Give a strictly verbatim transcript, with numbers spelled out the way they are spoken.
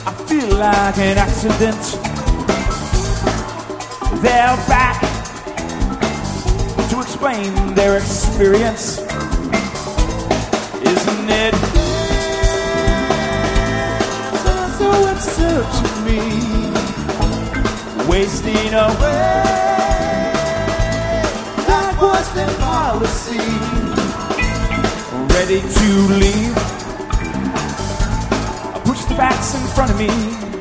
I feel like an accident. They're back to explain their experience, isn't it? So, so in search of me, wasting away. That was their policy. Ready to leave. I push the facts in front of me.